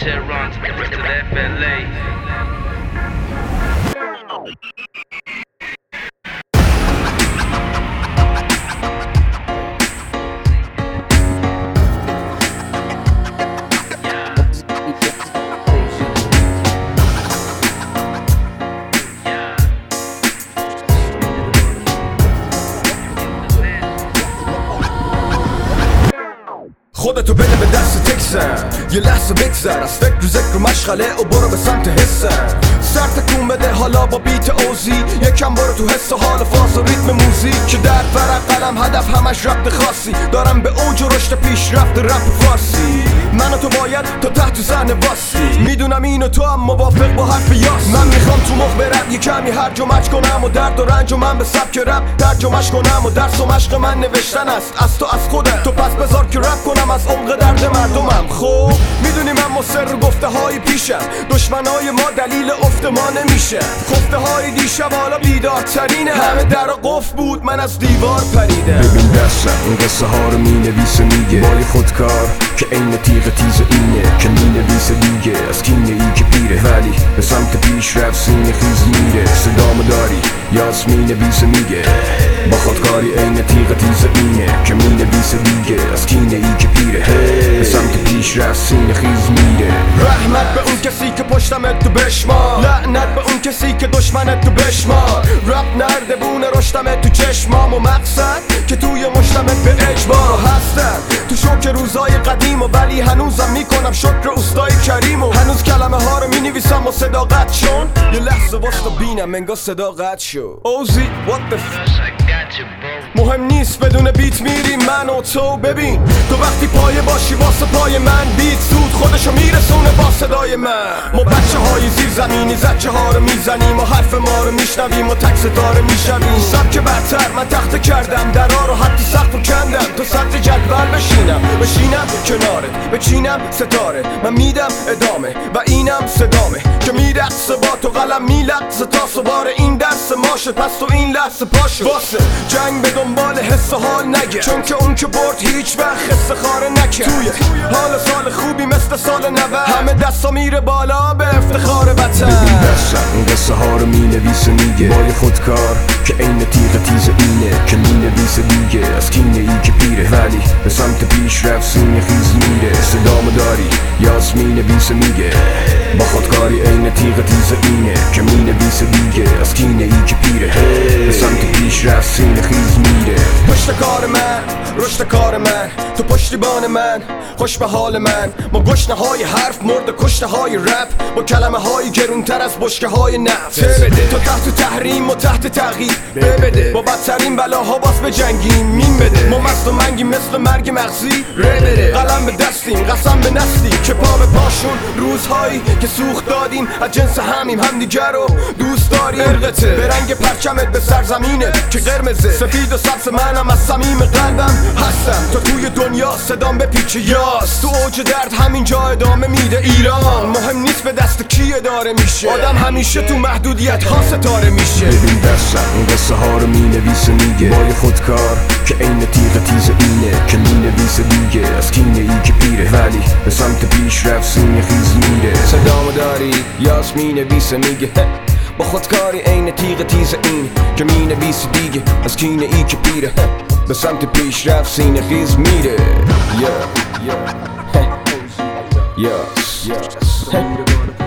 Tehran to the FLA. خودتو بده به دست تکسن، یه لحظه بگذر از فکر و ذکر و مشغله و برو به سمت حسن. سر تکون بده حالا با بیت اوزی، یکم برو تو حس و حال فاز و ریتم موزیک که در ورق قلم هدف همش ربط خاصی دارم به اوج و رشد پیشرفت رپ فارسی. من و تو باید تا تحت زن واسی، میدونم این و تو هم موافق با حرف یاس. من میخوام تو مخ برم یه کمی هرج و مج کنم و درد و رنج و من به سبک رپ ترجمه‌اش کنم و درس و مشق من نوشتن است از تو از خودت. تو پس بذار که رپ کنم از عمق درد مردمم. خب میدونی من مصر گفته های پیشم، دشمنای ما دلیل افت ما نمیشه. خفته های دیشب حالا بیدارترینه، همه در قفل بود من از دیوار پریدم. ببین دستم این قصه ها رو مینویسه میگه بای خودکار که عین تیغ تیز اینه که مینویسه دیگه از کینه ای که پیره ولی به سمت پیش رفت سینه خیز میره. صدامو داری یاس مینویسه میگه با خودکاری عین تیغ تیز اینه که مینویسه دیگه از کینه ای که پیره به سمت پیش رفت سینه خیز میره. رحمت به اون کسی که پشتمت تو بشمار، لعنت به اون کسی که دشمنت تو بشمار. رب نرده بونه رشتمت تو چشمام و مقصد که توی مشتمت به اجبار هستن. تو شوک روزای قدیم و ولی هنوزم میکنم شکر اوستای کریم و هنوز کلمه ها رو مینویسم و صداقت شون. یه لحظه واسه بینم انگار صداقت شد. اوزی what the مهم نیست بدون بیت میریم من و تو. ببین تو وقتی پایه باشی واسه پای من بیت سود خودشو میرسونه با صدای من. ما بچه های زیر زمینی زچه ها رو میزنیم و حرف ما رو میشنویم و تک ستاره میشویم. سبک برتر من تخته کردم درا رو حتی سقف و کندم تا صدر جدول بشینم کنارت بچینم ستاره. من میدم ادامه و اینم صدامه که میرقصه با تو قلم میلقصه تا سوار این درس ماشه. پس تو این لحظه پاشو واسه جنگ به دنبال حس حال نگه، چون که اون که برد هیچ وقت خسته خاره نکرد. توی حال سال خوبی مثل سال 90 همه دستا میره بالا به افتخار وطن. ببین دستم این قصه ها رو مینویسه میگه بای خودکار که عین تیغ تیز اینه که مینویسه دیگه از کینه ای که پیره ولی به سمت پیش رفت سینه خیز میره. صدامو داری یاس مینویسه میگه با خودکاری عین تیغ تیز اینه که مینویسه دیگه از کینه ای که پیره به سمت پیش رفت سینه خیز میره. پشت کار من رشد کار من تو پشتیبان من خوش به حال من. ما گشنه های حرف مرد کشته های رپ با کلمه های گرونتر از بشکه های نفس. تا تحت تحریم و تحت تغییر بده با بدترین بلاها باز به جنگیم مین بده. ما مست و منگی مثل مرگ مغزی بده. قلم به دستیم قسم به نستی که پا به پاشون روزهایی که سوخت دادیم از جنس همیم همدیگر رو دوست داریم. ارقته به رنگ پرچمت به سرزمینه که قرمزه سفید و سبز منم از صمیم قلبم هستم. تو توی دنیا صدام به پیچ یاس تو اوج درد همینجا ادامه میده. ایران مهم نیست به دست کی اداره میشه، آدم همیشه تو محدودیت ها ستاره میشه. ببین دستم این قصه ها رو مینویسه میگه بای خودکار که عین تیغ تیز اینه که مینویسه دیگه از کینه ای که پیره ولی به سمت پیش رفت سینه خیز میره. صدامو داری یاس مینویسه میگه با خودکاری عین تیغ تیز این که مینویسه دیگه از کینه ای که پیره به سمت پیش رفت سینه خیز میره. Yes.